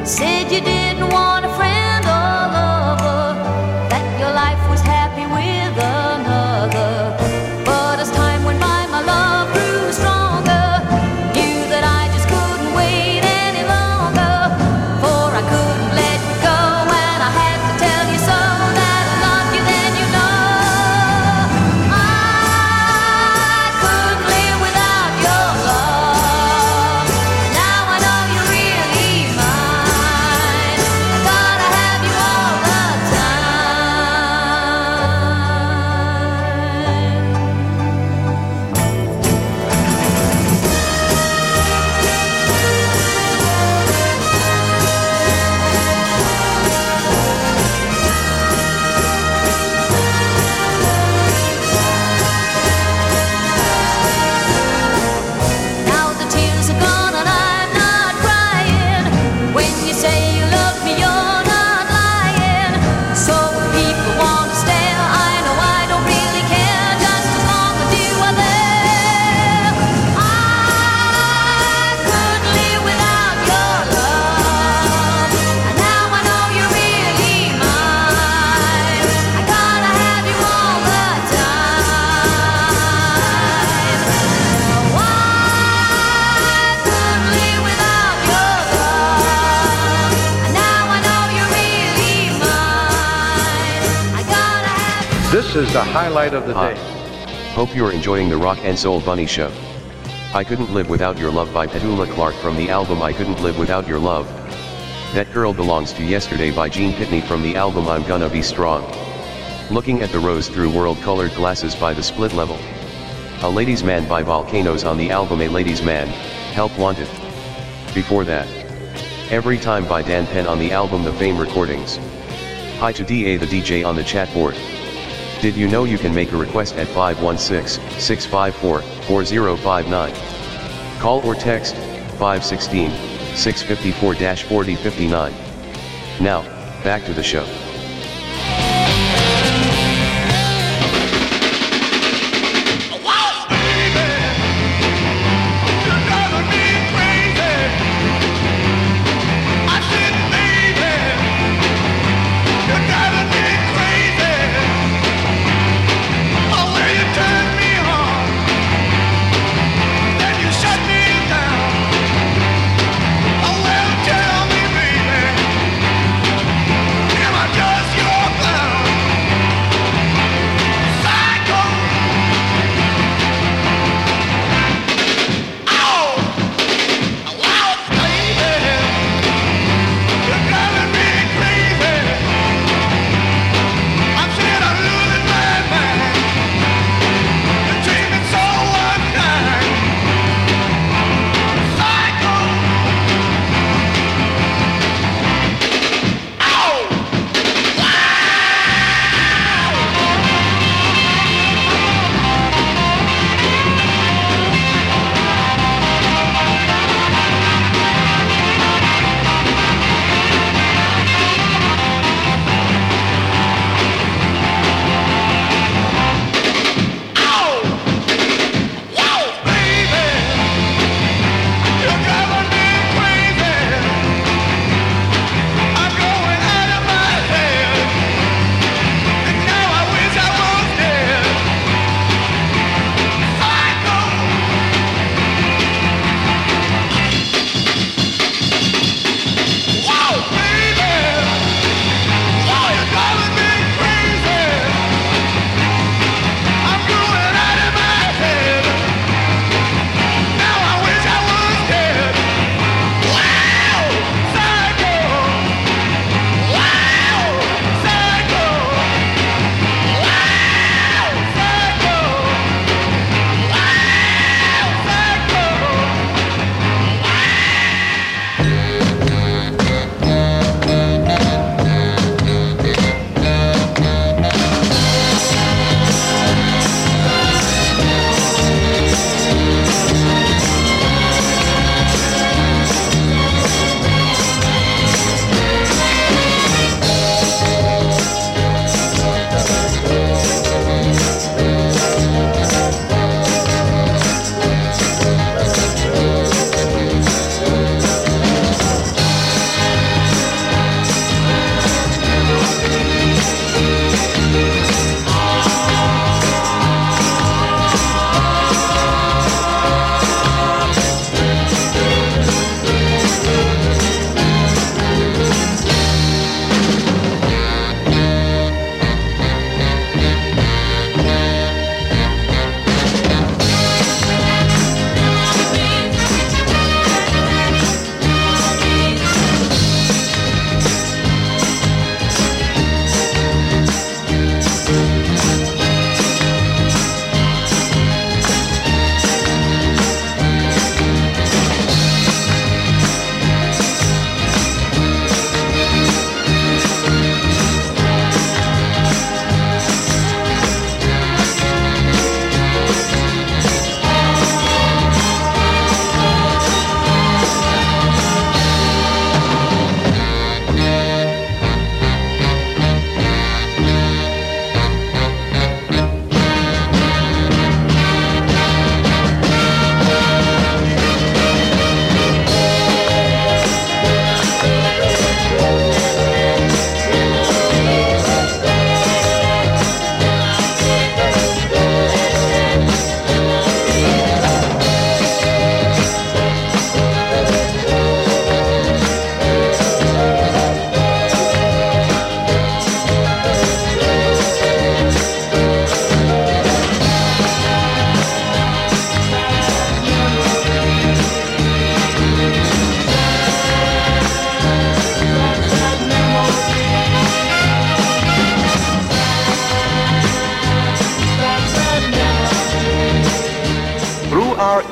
Said you didn't want a friend or lover, that your life was happy with another. But as time went by, my love grew stronger. Knew that I just couldn't wait any longer, for I couldn't let you go, and I had to tell you so, that I loved you, then you know. I couldn't live without your love. Now I know you're really mine. I gotta have you all the Now the tears are gone and I'm not crying. When you say you love me, you're not lying. So if people want to stare, I know I don't really care, just as long as you are there. I couldn't live without your love, and now I know you're really mine. I gotta have you all the time. No, I couldn't live without your love, and now I know you're really mine. I gotta have you. This is the highlight of the Hi. day. Hope you're enjoying the Rock and Soul Bunny Show. I Couldn't Live Without Your Love by Petula Clark from the album I Couldn't Live Without Your Love. That Girl Belongs to Yesterday by Gene Pitney from the album I'm Gonna Be Strong. Looking at the Rose Through World-Colored Glasses by The Split Level. A Ladies Man by Volcanoes on the album A Ladies Man, Help Wanted. Before that, Every Time by Dan Penn on the album The Fame Recordings. Hi to DA the DJ on the chat board. Did you know you can make a request at 516-654-4059? Call or text 516-654-4059. Now, back to the show. Am I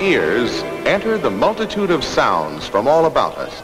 ears enter the multitude of sounds from all about us.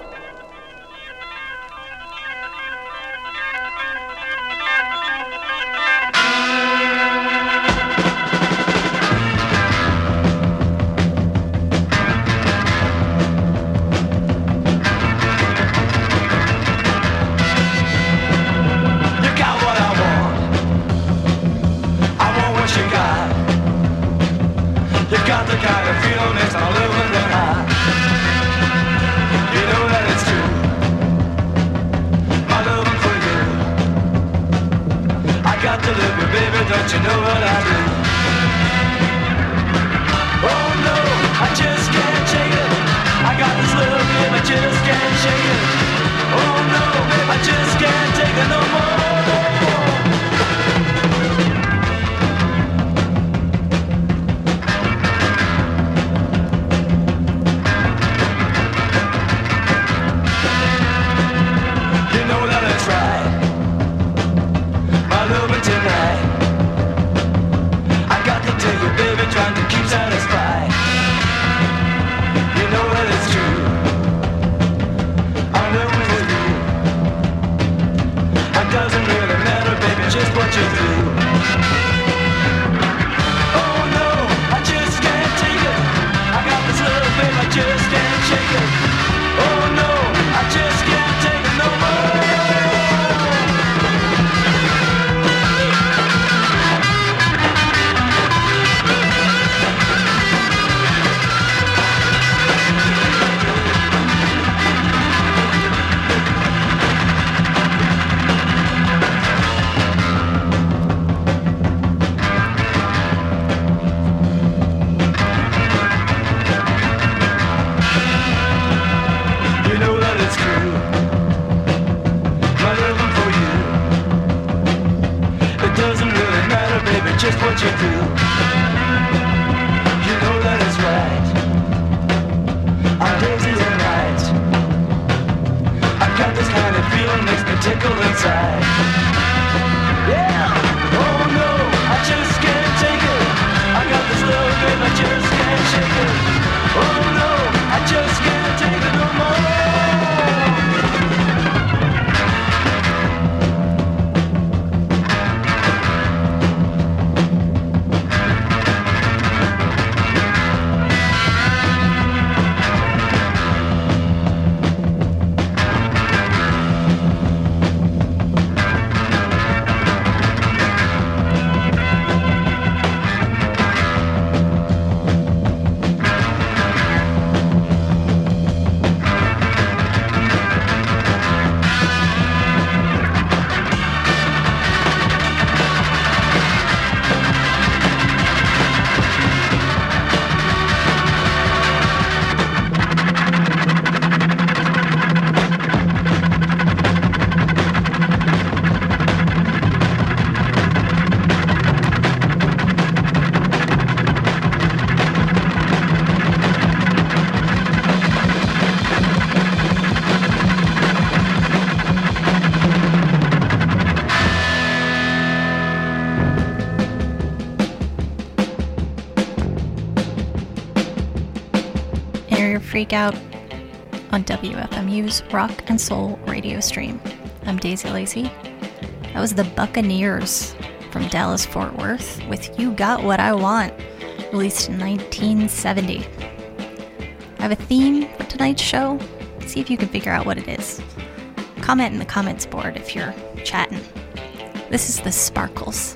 Freak Out on WFMU's Rock and Soul radio stream. I'm Daisy Lacey. That was the Buccaneers from Dallas-Fort Worth with You Got What I Want, released in 1970. I have a theme for tonight's show. See if you can figure out what it is. Comment in the comments board if you're chatting. This is the Sparkles.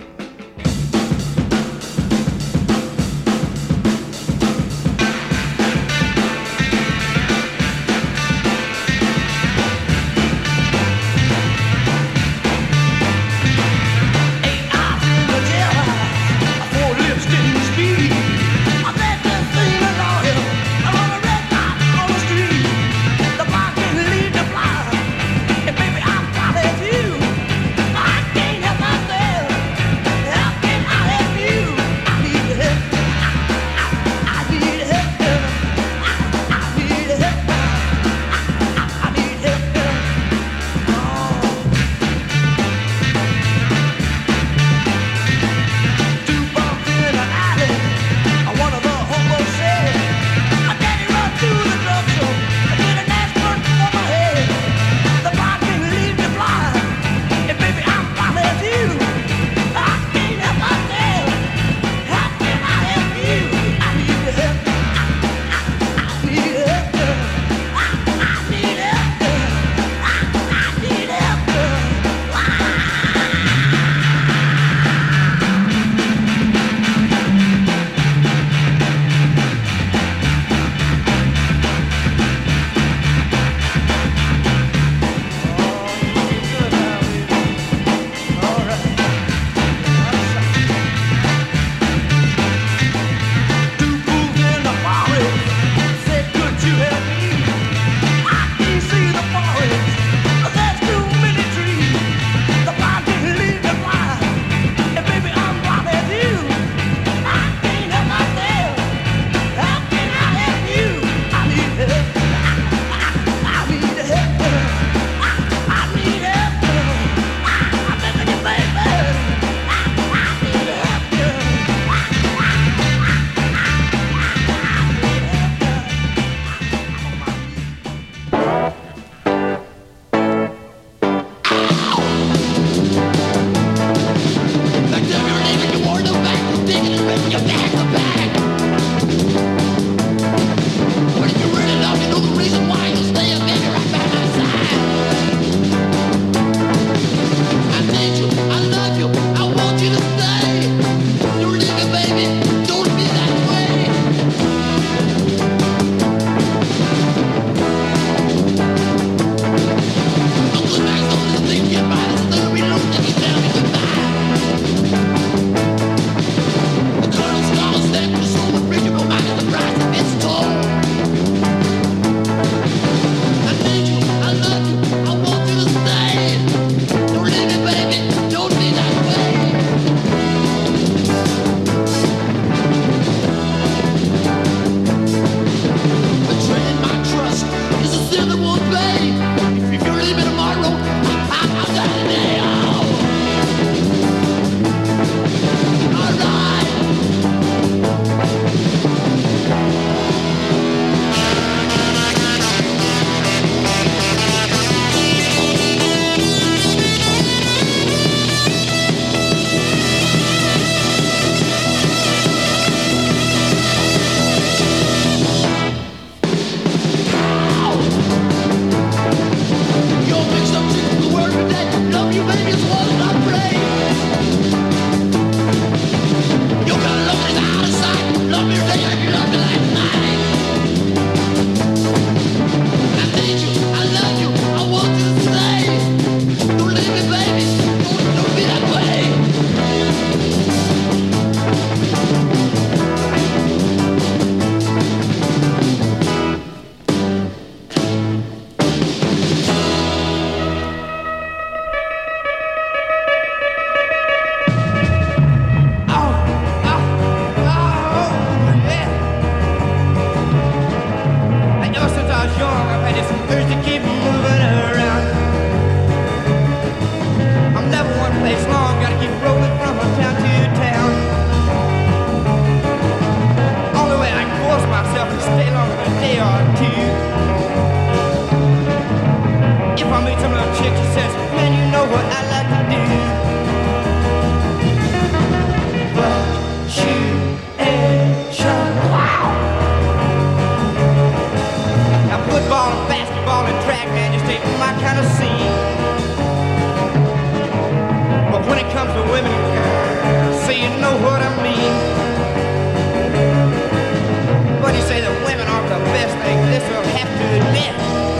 Baby, I promise you, I can't help myself. know what I mean. But you say that women aren't the best thing, this will have to admit.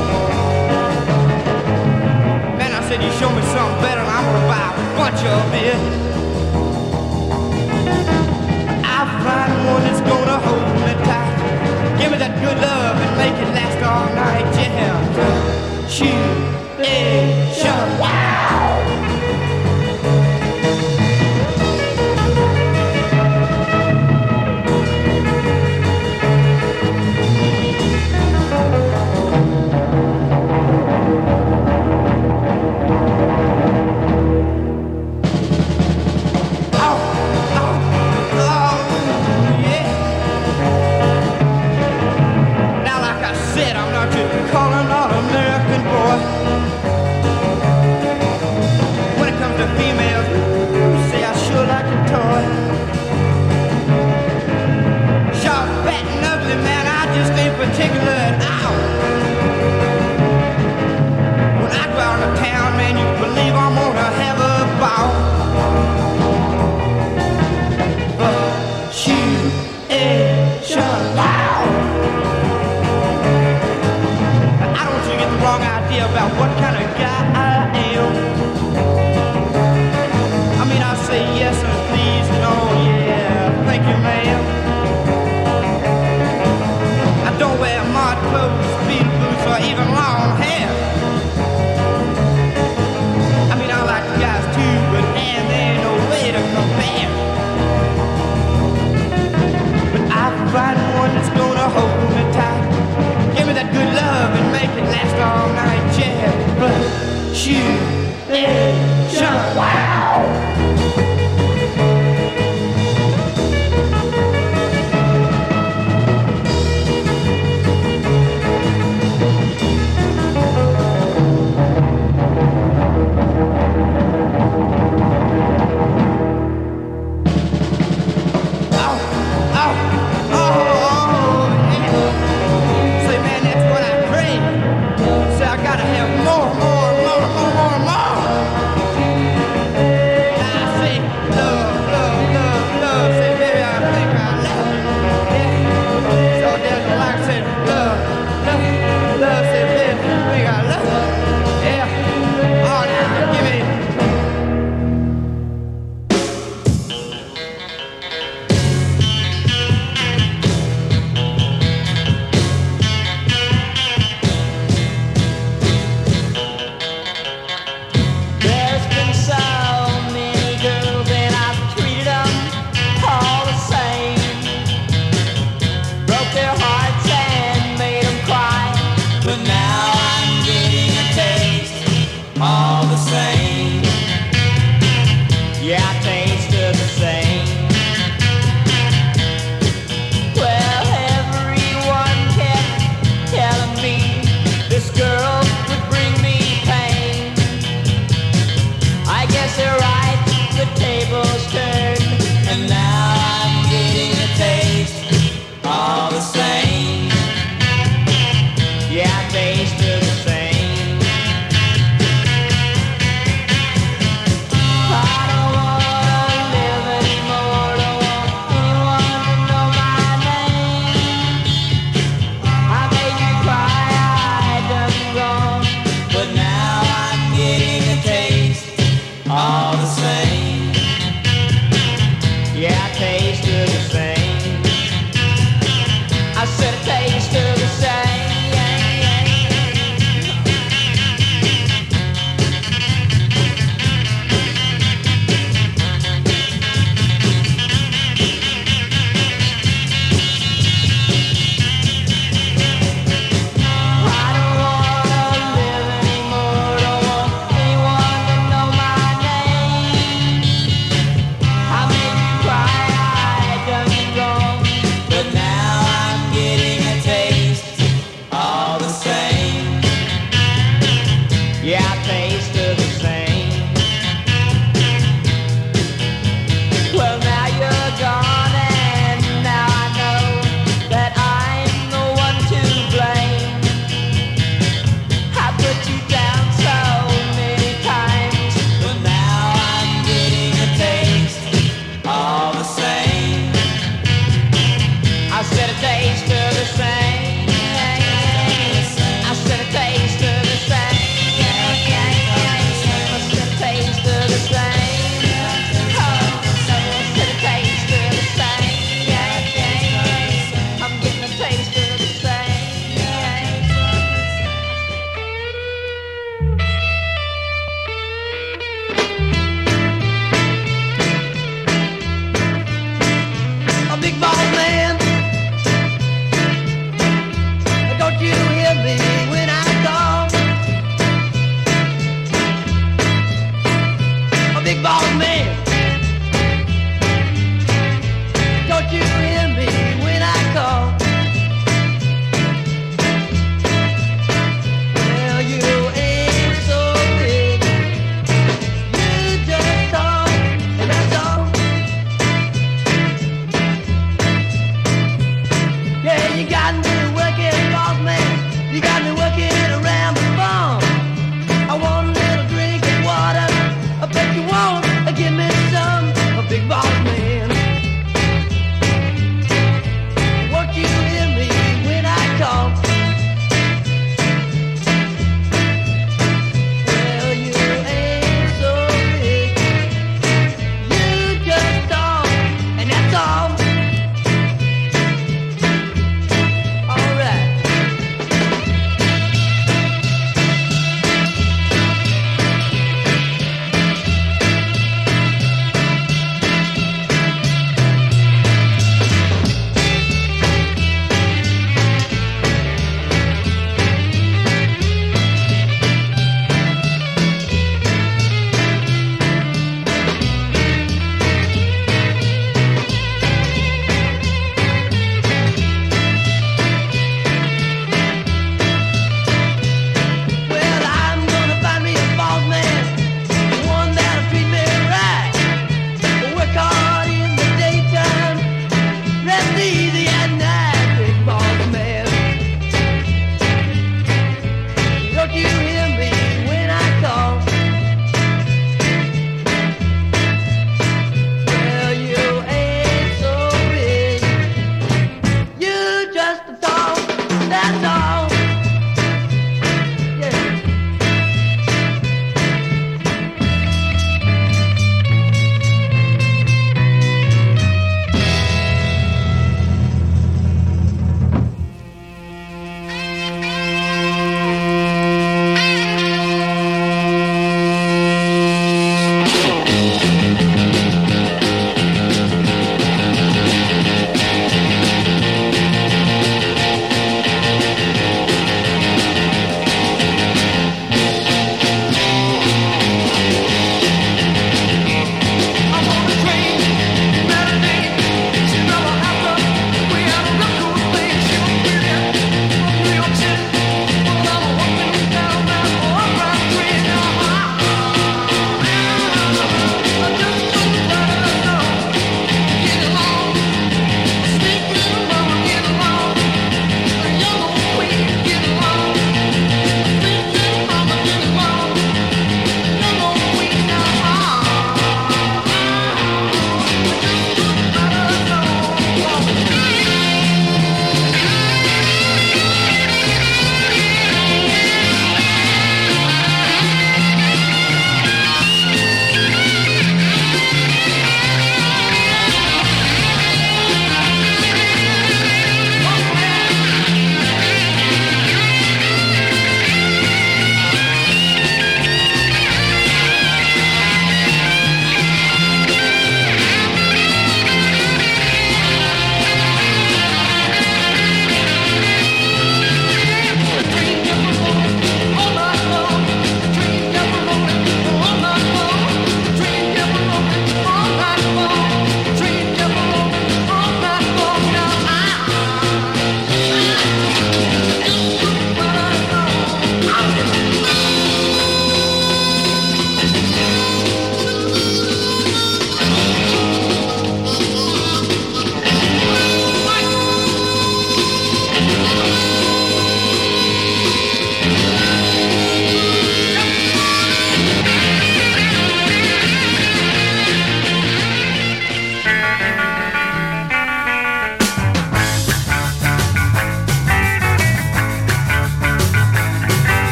Man, I said, you show me something better and I'm gonna buy a bunch of it. I'll find one that's gonna hold me tight. Give me that good love and make it last all night, yeah. Shoot, wow! Calling all American boy.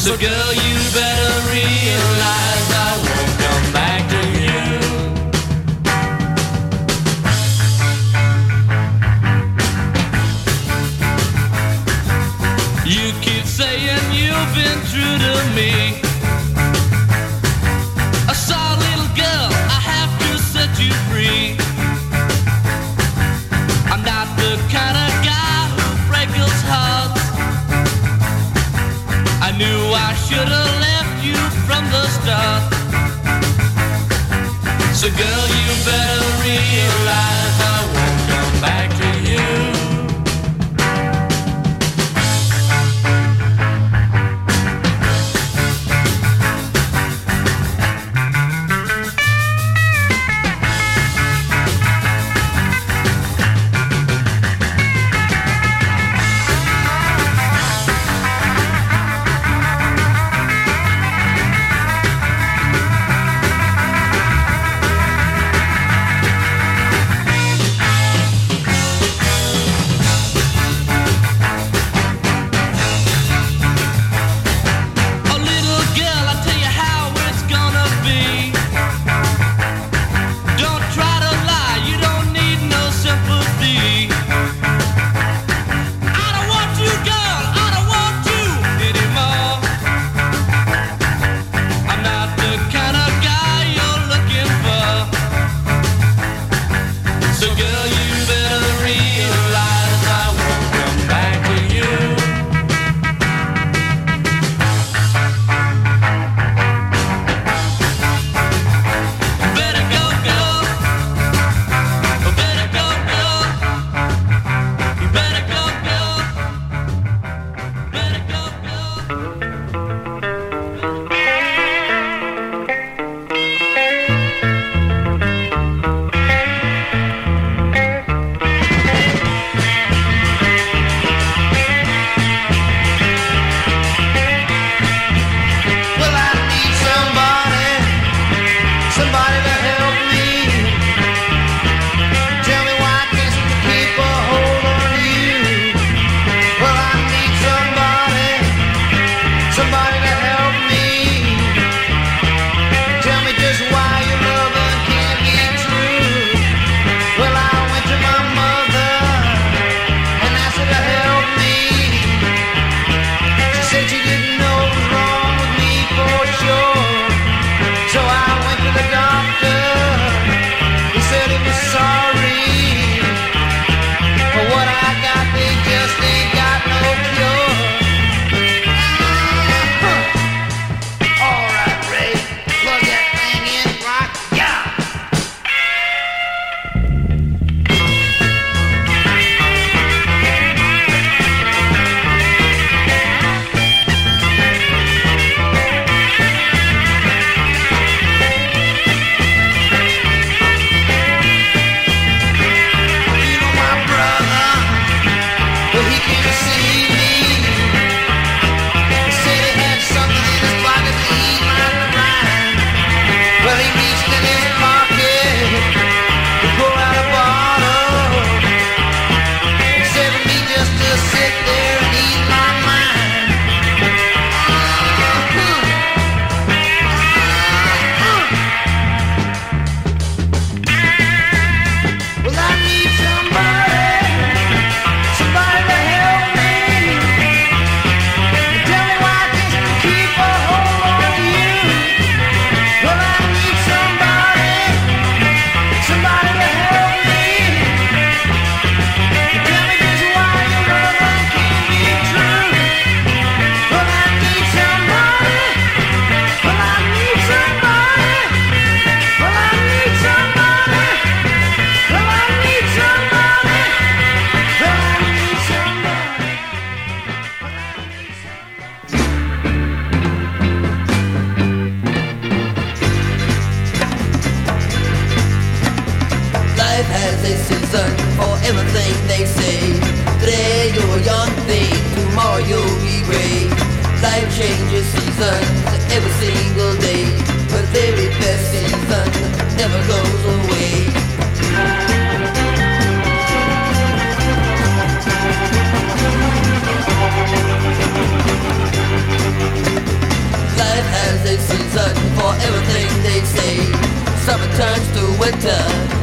So girl, you better realize I won't come back to you. You keep saying you've been true to me. I saw a little girl, I have to set you free. I'm not the kind of guy who breaks hearts. I knew I should have left you from the start. So girl, you better realize I won't come back to you.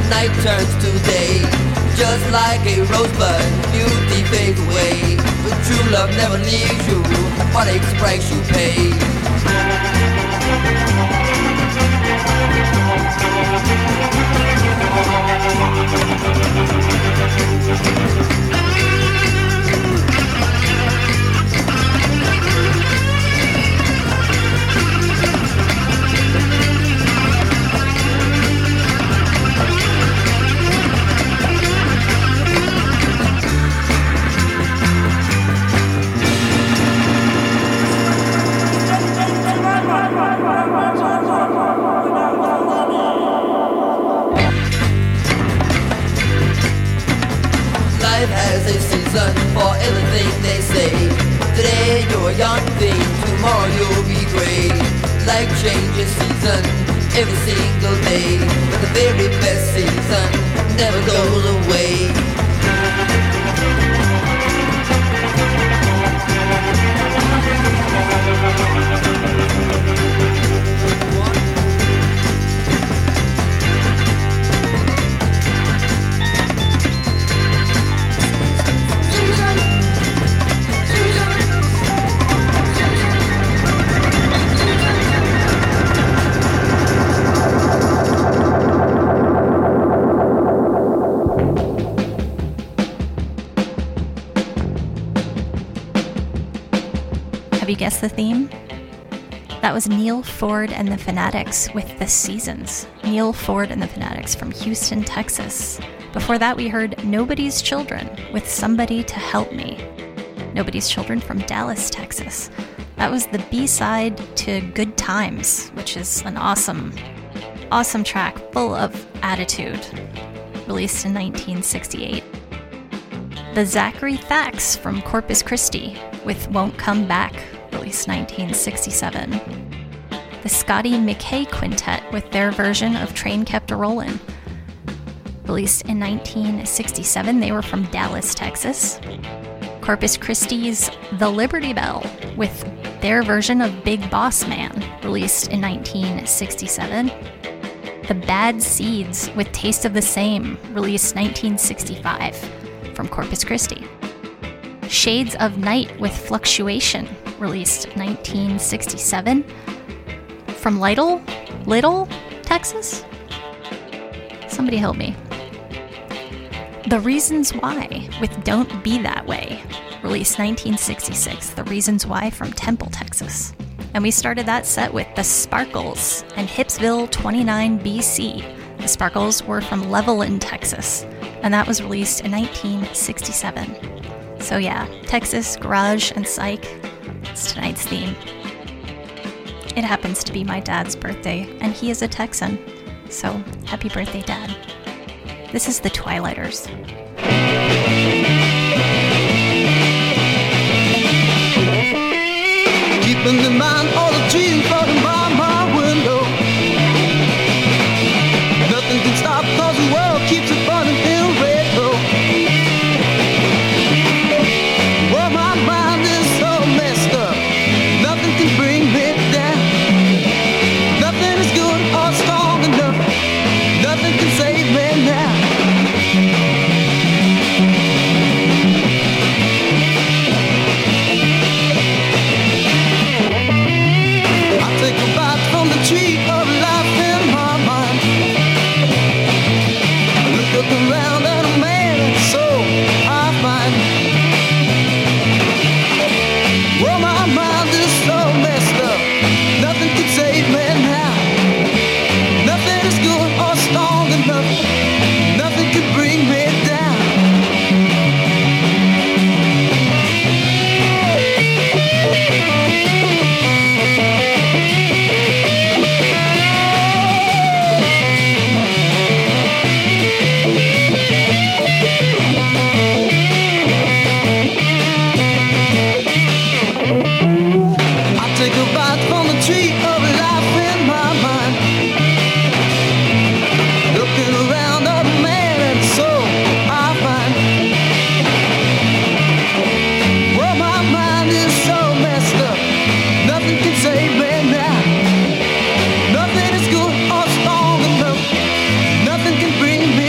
night turns to day. Just like a rosebud, beauty fades away. But true love never leaves you, what a price you pay. Life has a season for everything they say. Today you're a young thing, tomorrow you'll be gray. Life changes season every single day, but the very best season never goes away. Have you guessed the theme? That was Neil Ford and the Fanatics with The Seasons. Neil Ford and the Fanatics from Houston, Texas. Before that, we heard Nobody's Children with Somebody to Help Me. Nobody's Children from Dallas, Texas. That was the B-side to Good Times, which is an awesome track full of attitude, released in 1968. The Zachary Thax from Corpus Christi with Won't Come Back, released 1967. The Scotty McKay Quintet with their version of Train Kept A-Rollin', released in 1967. They were from Dallas, Texas. Corpus Christi's The Liberty Bell with their version of Big Boss Man, released in 1967. The Bad Seeds with Taste of the Same, released 1965 from Corpus Christi. Shades of Night with Fluctuation, released 1967 from Little, Texas? Somebody help me. The Reasons Why with Don't Be That Way, released 1966. The Reasons Why from Temple, Texas. And we started that set with The Sparkles and Hipsville 29 BC. The Sparkles were from Levelland, Texas, and that was released in 1967. So yeah, Texas, garage, and psych. It's tonight's theme. It happens to be my dad's birthday, and he is a Texan. So, happy birthday, Dad. This is the Twilighters. Keeping in mind all the trees floating by my window. Nothing can stop 'cause the world keeps it burning in red glow. Well, my mind is so messed up, nothing can bring me down. Nothing is good or strong enough, nothing can save me now. I take a bite from the tree of life in my mind. I look around at a man and so I find, well, my mind is so messed up, nothing can save me now. Nothing is good or strong enough, nothing can bring me down. I take a bite from the tree of life in my mind. Looking around at a man and so I find, well, my mind is so messed up, nothing can save me now. Nothing is good or strong enough, nothing can bring me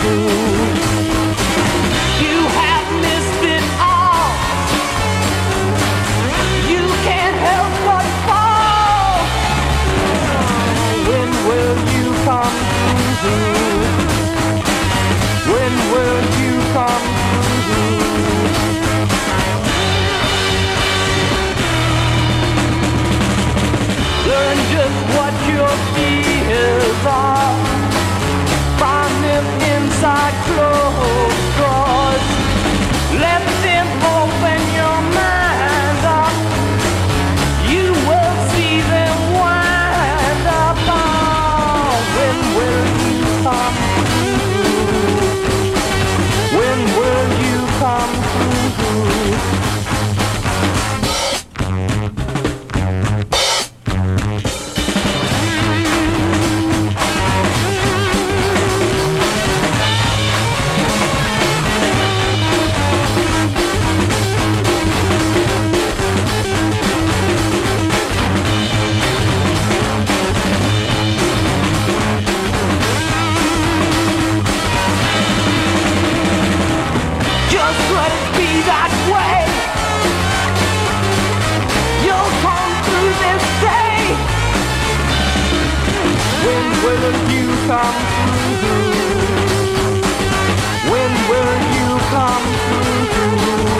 You have missed it all. You can't help but fall. When will you come through? When will you come through? Learn just what your fears are. Find them inside closed drawers. Let them open your mind up. You will see them wind up. Oh, when will you come through? When will you come through? Just let it be that way. You'll come through this day. When will you come through? When will you come through?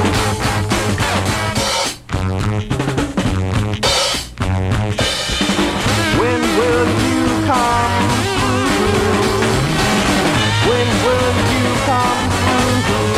When will you come through? When will you come through?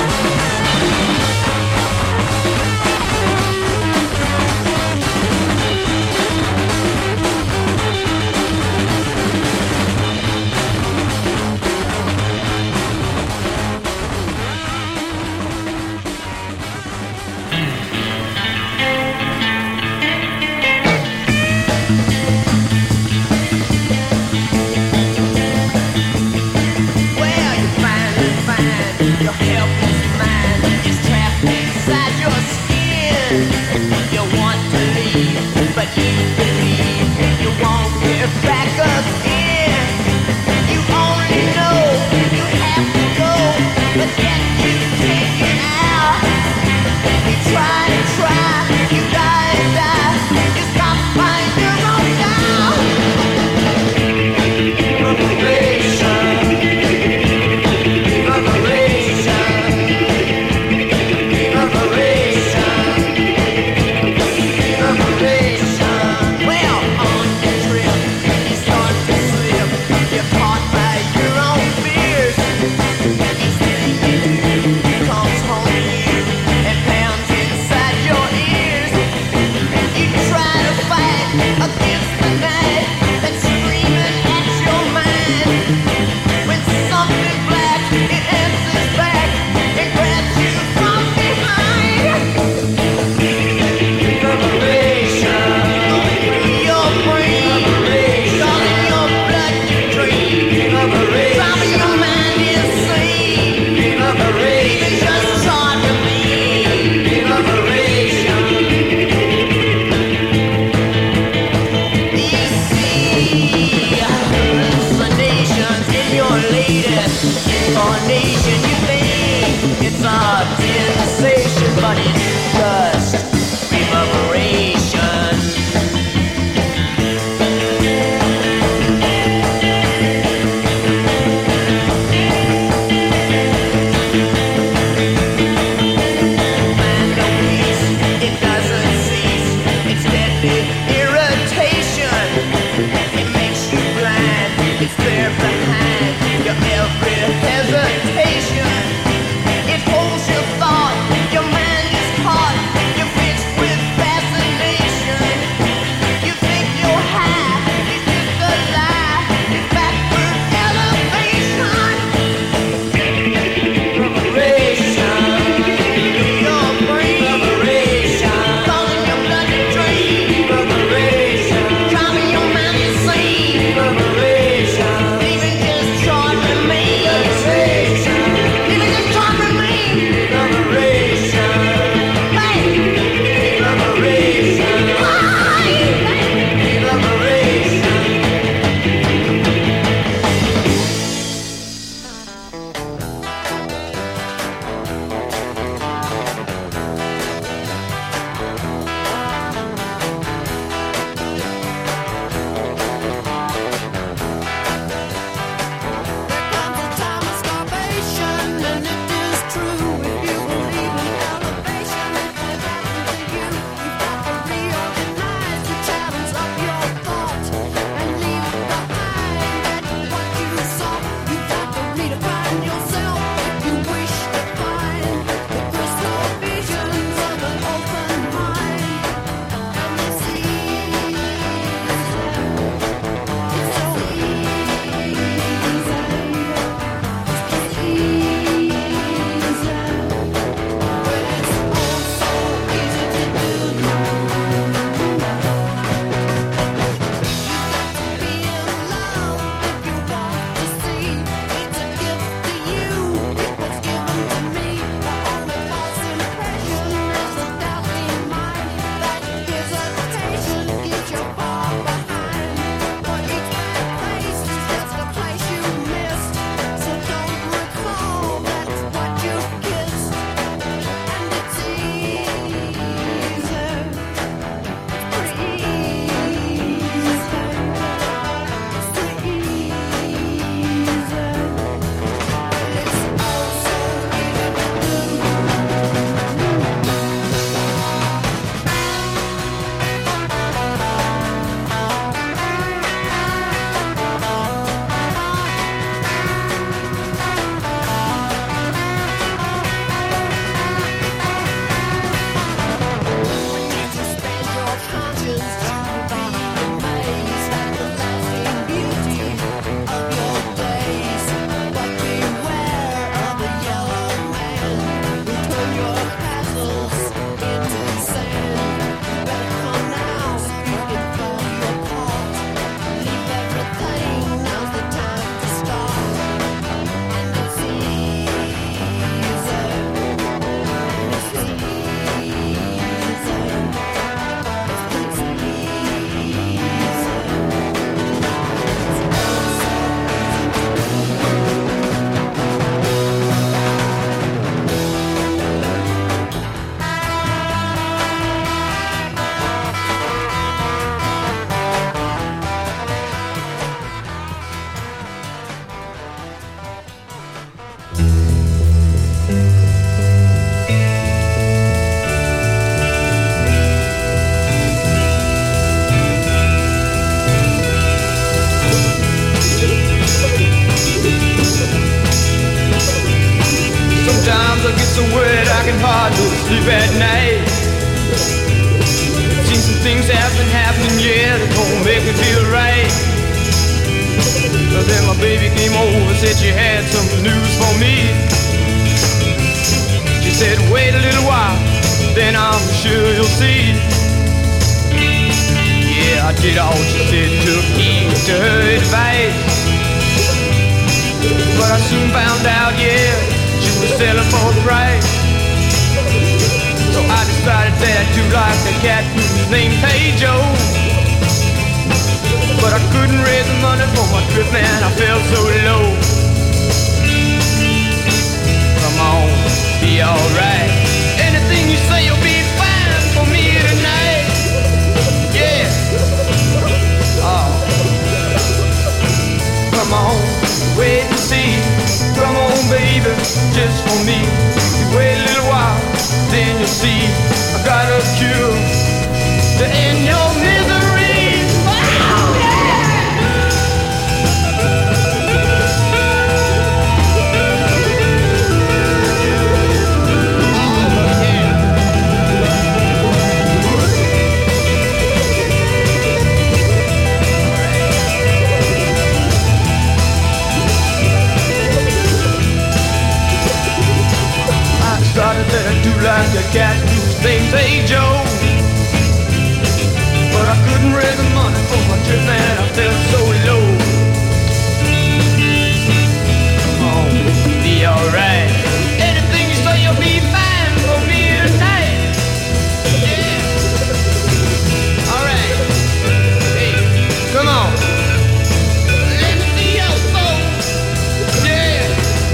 Well, you find your helpless mind is trapped inside your skin. You want to leave, but you believe you won't get back again. You only know you have to go, but yet you take it out. You try and try, you die and die. You stop by your own down. Reparation. Well, on your trip, you start to slip. You're caught by your own fears. Instead, you comes home to you and pounds inside your ears. You try to fight against the night that's screaming at your mind. When something black, it answers back and grabs you from behind. Reparation. Your brain, all in your blood you dream. Some of your mind is seen. Even just hard to believe. You see hallucinations in your latest incarnation. You think it's a sensation, but it's just reverberation. Find no peace, it doesn't cease. It's deadly irritation. It makes you blind. It's there behind your every I can hardly sleep at night. Seen some things have been happening, yeah, that don't make me feel right. But then my baby came over, said she had some news for me. She said, wait a little while, then I'm sure you'll see. Yeah, I did all she said, took heed to her advice. But I soon found out, yeah, she was selling for the price. So I decided that I'd do like the cat whose name's Hey Joe. But I couldn't raise the money for my trip, man, I felt so low. Come on, be alright. Anything you say will be fine for me tonight. Yeah. Oh. Come on, wait and see. Come on, baby, just for me. You wait a little while, then you'll see I got a cure to end your misery. Oh, yeah! Started that I do like a cat whose name's Hey Joe. But I couldn't raise the money for my trip, man, I felt so low. Come on, be alright. Anything you say you'll be fine for me tonight. Yeah. Alright. Hey, come on. Let me see your soul. Yeah.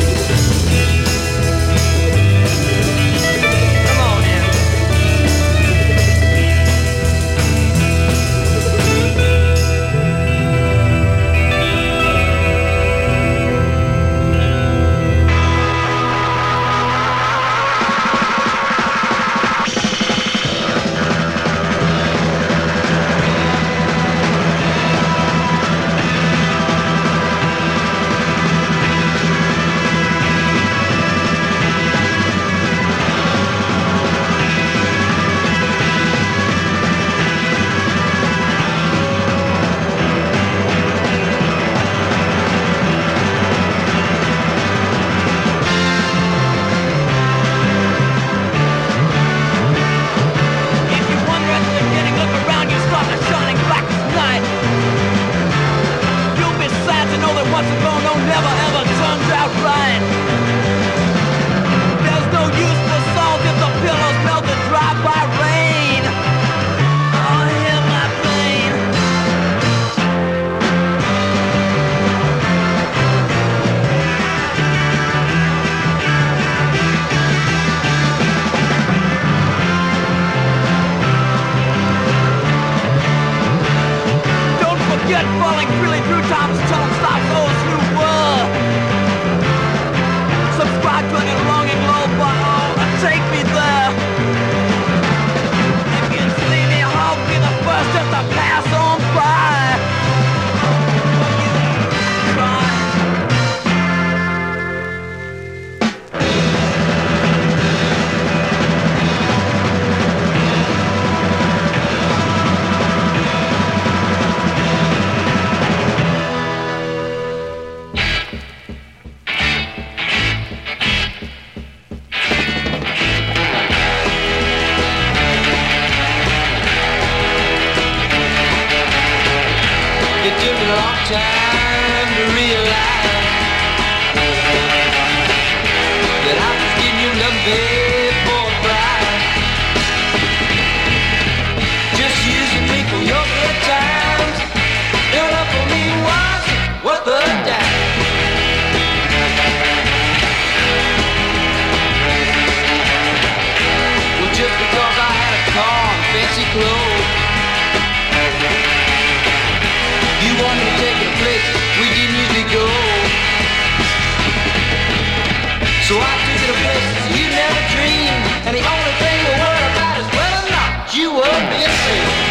So I took you to places you never dreamed, and the only thing to worry about is whether or not you were missing.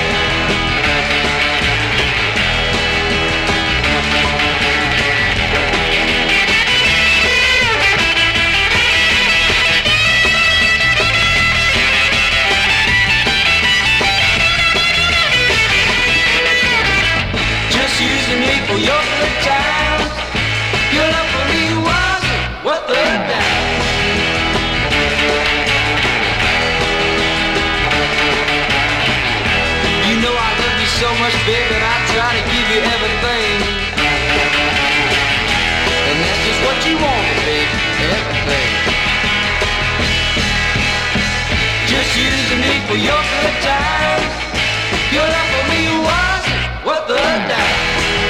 baby, and I try to give you everything. And that's just what you wanted, baby, everything. Just using me for your good times. Your love for me was worth the dime.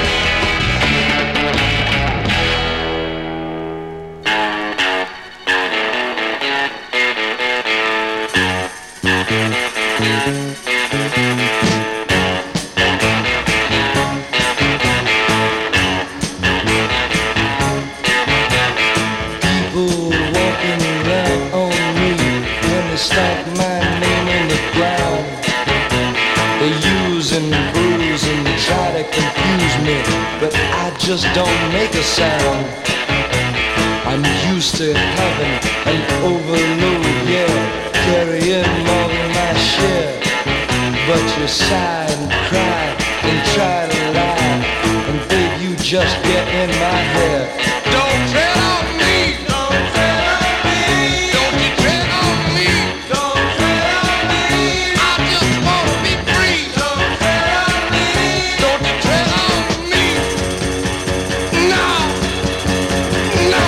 People walking around on me when they stamp my name in the ground. They use and bruise and try to confuse me, but I just don't make a sound. I'm used to having an overload, yeah, carrying more than my share. But you sigh and cry and try to lie, and babe, you just get in my hair. Don't tread on me, don't tread on me, don't you tread on me, don't tread on me. I just wanna be free, don't tread on me, don't you tread on me. No, no.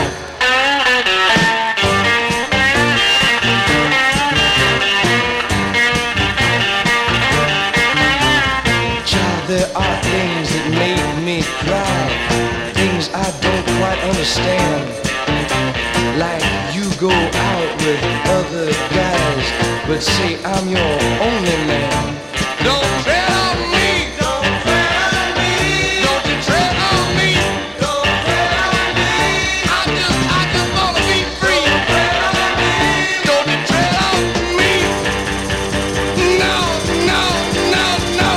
Child, there are things that make me cry, things I don't quite understand. Like you go out with other guys, but say I'm your only man. Don't tread on me, don't tread on me, don't you tread on me, don't tread on me. I just wanna be free. Don't tread on me, don't you tread on me. No, no, no, no.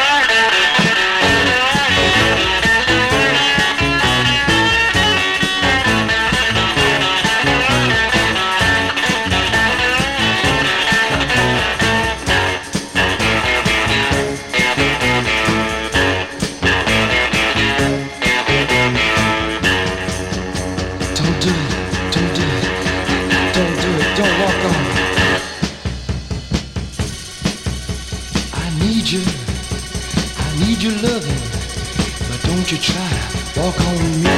Don't do it, don't do it, don't do it, don't walk on me. I need your loving, but don't you try to walk on me.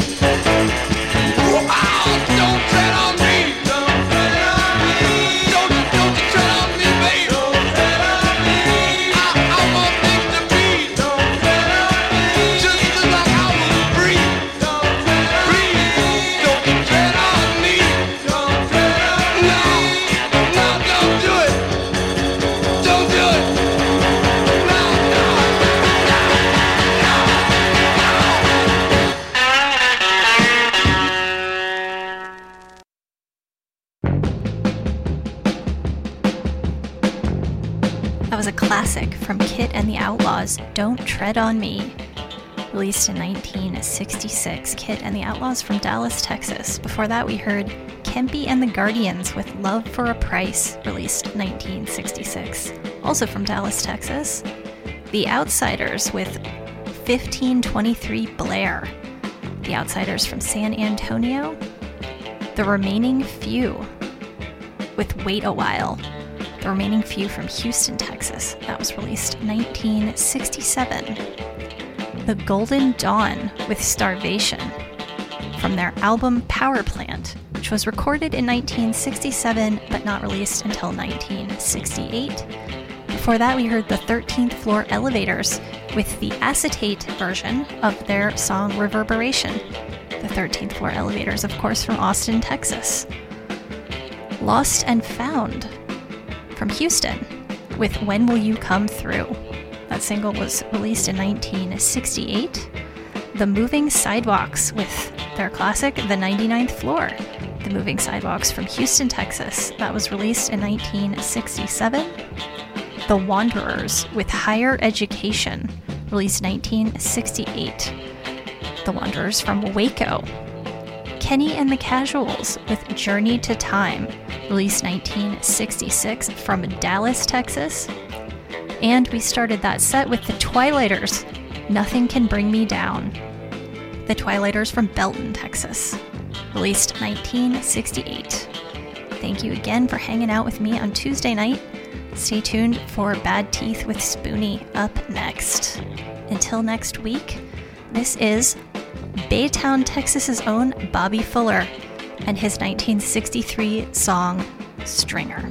Oh, don't tread on me, don't tread on me, don't you tread on me, baby. Don't tread on me, I want things to be. Don't tread on me, just like I was free. Don't tread on me, don't you tread on me. Don't tread on me, no, don't do it, don't do it. No, no, no, no. That was a classic from Kit and the Outlaws, Don't Tread on Me. Released in 1966, Kit and the Outlaws from Dallas, Texas. Before that, we heard Kempe and the Guardians with Love for a Price, released 1966. Also from Dallas, Texas, The Outsiders with 1523 Blair. The Outsiders from San Antonio. The Remaining Few with Wait a While. The Remaining Few from Houston, Texas. That was released 1967. The Golden Dawn with Starvation from their album Power Plant, which was recorded in 1967 but not released until 1968. Before that, we heard the 13th Floor Elevators with the acetate version of their song Reverberation. The 13th Floor Elevators, of course, from Austin, Texas. Lost and Found from Houston with When Will You Come Through. That single was released in 1968. The Moving Sidewalks with their classic The 99th Floor. The Moving Sidewalks from Houston, Texas. That was released in 1967. The Wanderers with Higher Education, released 1968. The Wanderers from Waco. Kenny and the Casuals with Journey to Time, released 1966 from Dallas, Texas. And we started that set with the Twilighters, Nothing Can Bring Me Down. The Twilighters from Belton, Texas, released 1968. Thank you again for hanging out with me on Tuesday night. Stay tuned for Bad Teeth with Spoonie up next. Until next week, this is Baytown, Texas's own Bobby Fuller and his 1963 song, Stringer.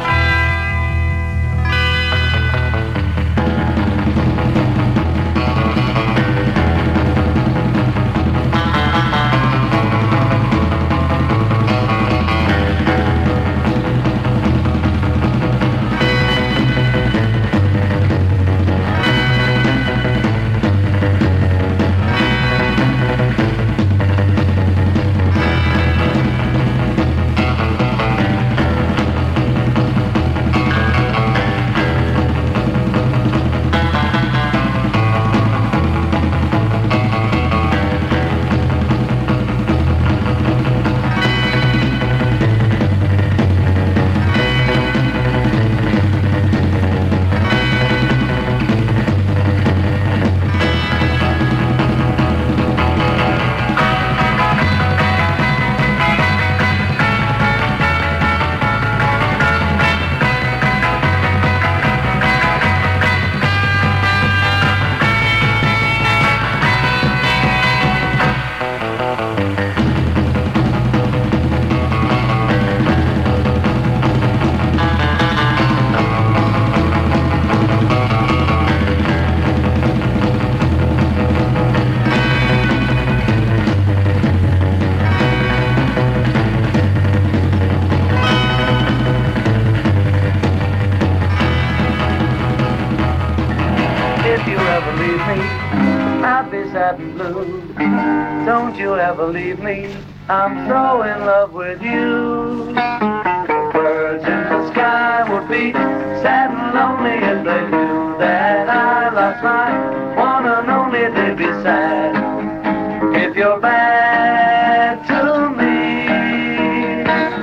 Believe me, I'm so in love with you. The birds in the sky would be sad and lonely if they knew that I lost my one and only. They'd be sad if you're bad to me.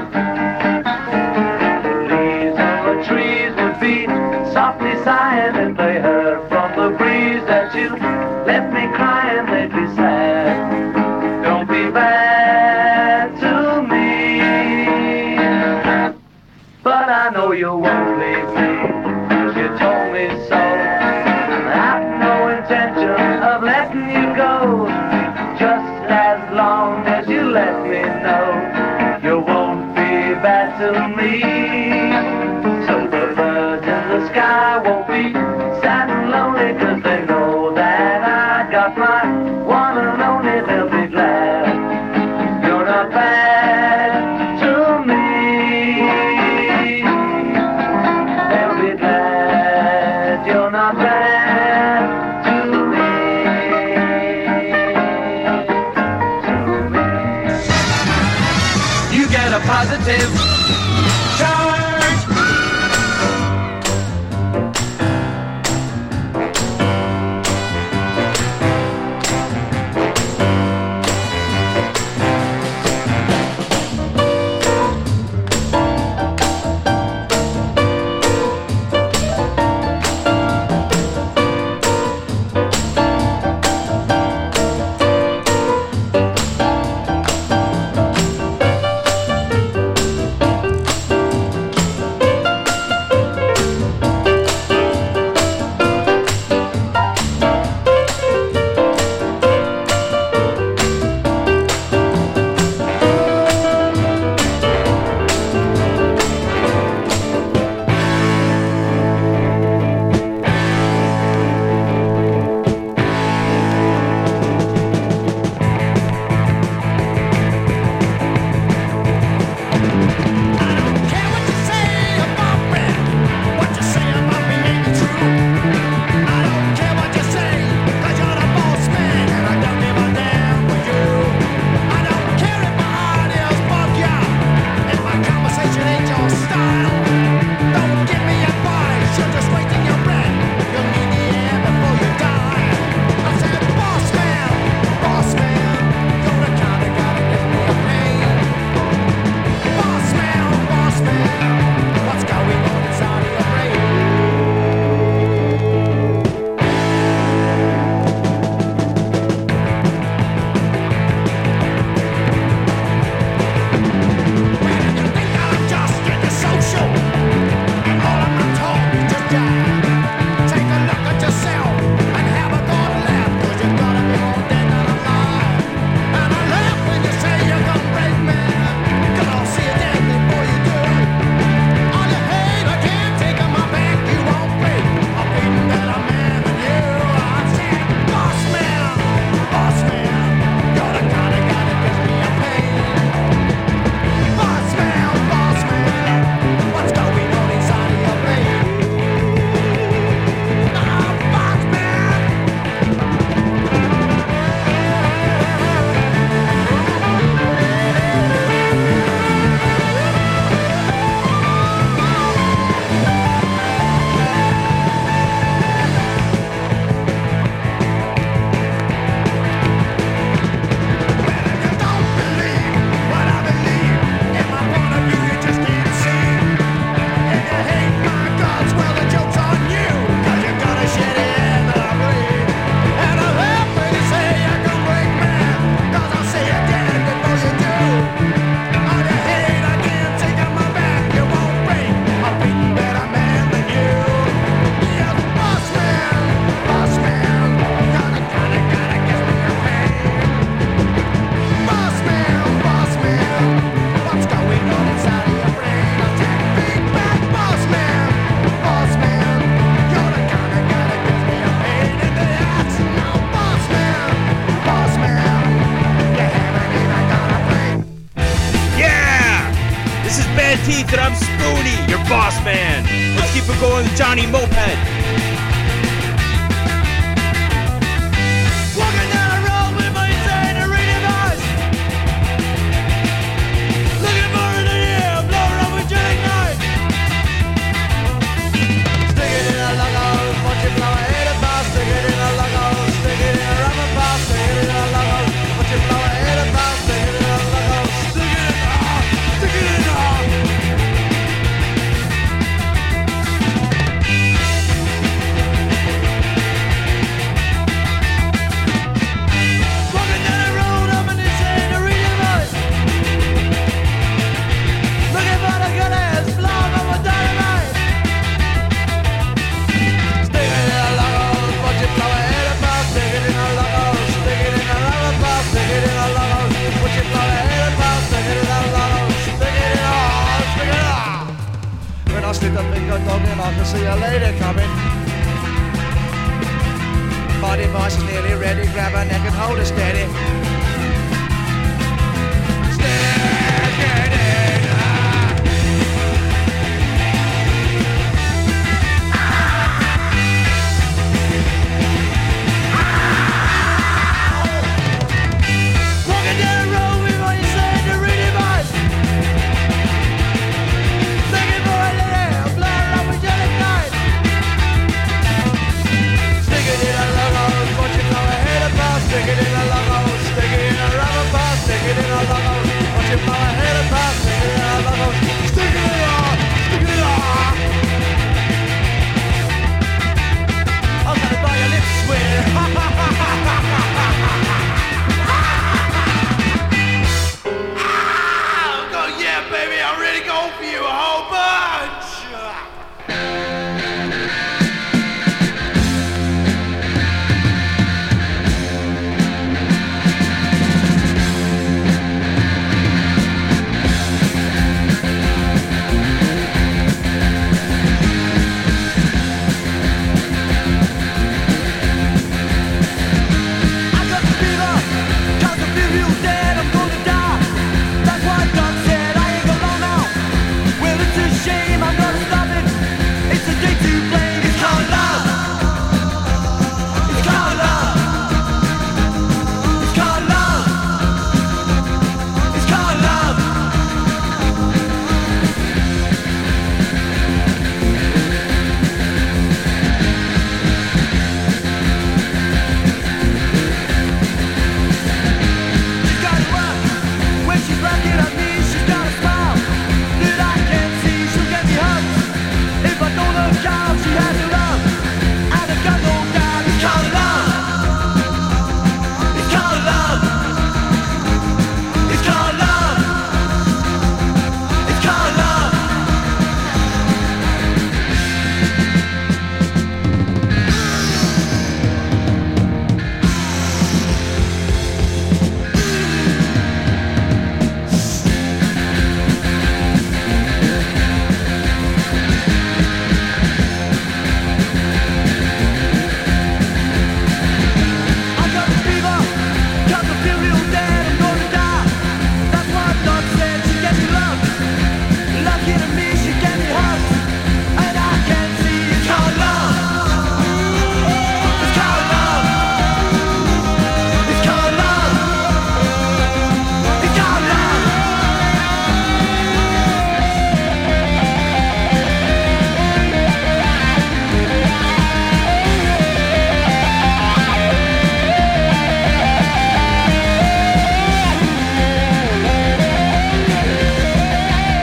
The leaves on the trees would be softly sighing if they heard from the breeze that you left me crying. They'd be sad. Don't be bad to me, but I know you won't leave me, 'cause you told me so. I've no intention of letting you go, just as long as you let me know you won't be bad to me. So the birds in the sky won't be sad and lonely, 'cause they know that I got my one and only. They'll be glad. You're not bad to me. They'll be glad you're not bad to me. You get a positive charge. This is Bad Teeth and I'm Spoonie, your boss man. Let's keep it going with Johnny Moped. Walking down the road with my insane and reading eyes. Looking for an idea, blow it up with Jilly Knife. Stick it in a logo, watch it blow ahead of us. Stick it in a logo, stick it in a rubber ball. Stick it in a logo, watch it blow ahead of us. Stick it in a logo, stick it in a, stick it in a. Stick the finger dog in, I can see a lady coming. My device is nearly ready, grab her neck and hold her steady.